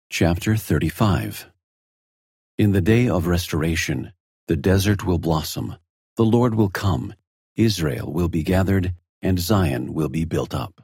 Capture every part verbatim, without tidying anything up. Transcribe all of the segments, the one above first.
Chapter thirty-five. In the day of restoration, the desert will blossom, the Lord will come, Israel will be gathered, and Zion will be built up.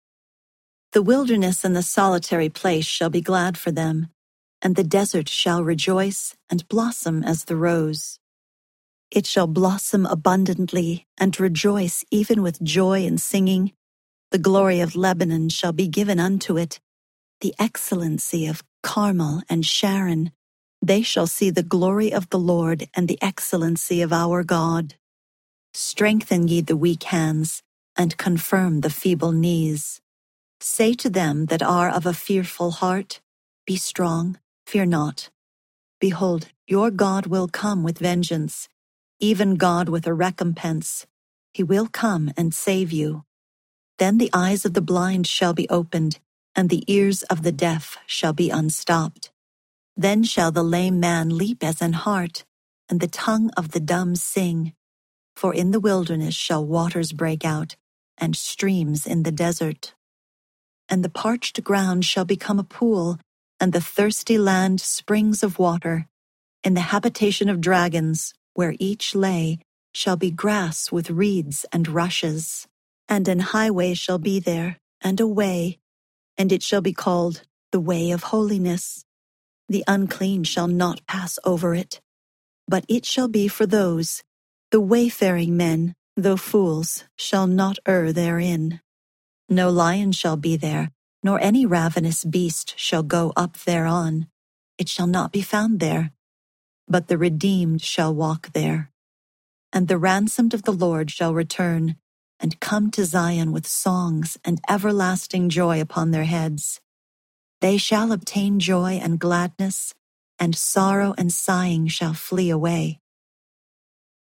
The wilderness and the solitary place shall be glad for them, and the desert shall rejoice and blossom as the rose. It shall blossom abundantly and rejoice even with joy and singing. The glory of Lebanon shall be given unto it, the excellency of Carmel and Sharon. They shall see the glory of the Lord and the excellency of our God. Strengthen ye the weak hands, and confirm the feeble knees. Say to them that are of a fearful heart, Be strong, fear not. Behold, your God will come with vengeance, even God with a recompense. He will come and save you. Then the eyes of the blind shall be opened, and the ears of the deaf shall be unstopped. Then shall the lame man leap as an hart, and the tongue of the dumb sing. For in the wilderness shall waters break out, and streams in the desert. And the parched ground shall become a pool, and the thirsty land springs of water. In the habitation of dragons, where each lay, shall be grass with reeds and rushes. And an highway shall be there, and a way, and it shall be called the way of holiness. The unclean shall not pass over it, but it shall be for those, the wayfaring men, though fools, shall not err therein. No lion shall be there, nor any ravenous beast shall go up thereon. It shall not be found there, but the redeemed shall walk there. And the ransomed of the Lord shall return, and come to Zion with songs and everlasting joy upon their heads. They shall obtain joy and gladness, and sorrow and sighing shall flee away.